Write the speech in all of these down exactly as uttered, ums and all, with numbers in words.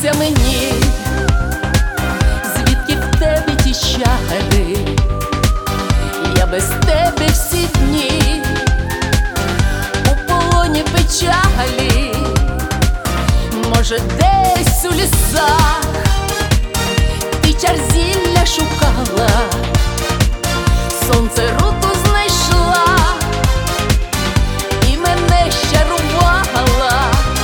сниться мені, звідки в тебе ті чари, я без тебе всі дні у полоні печалі. Може, десь у лісах ти чар зілля шукала, сонце руту знайшла і мене щарувала.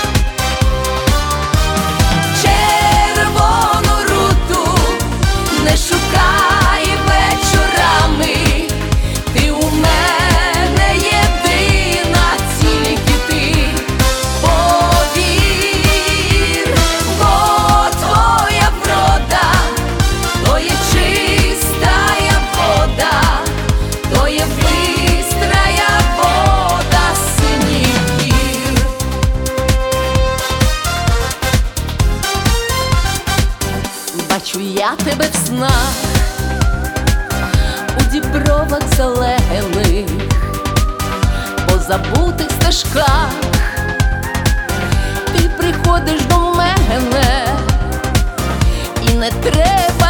Червону руту не шукай вечорами, ти у мене єдина, тільки ти. Повір, бо твоя врода то є чистая вода, то є бистрая вода синіх гір. Бачу я тебе в снах, у дібровах зелених, по забутих стежках. Ти приходиш до мене, і не треба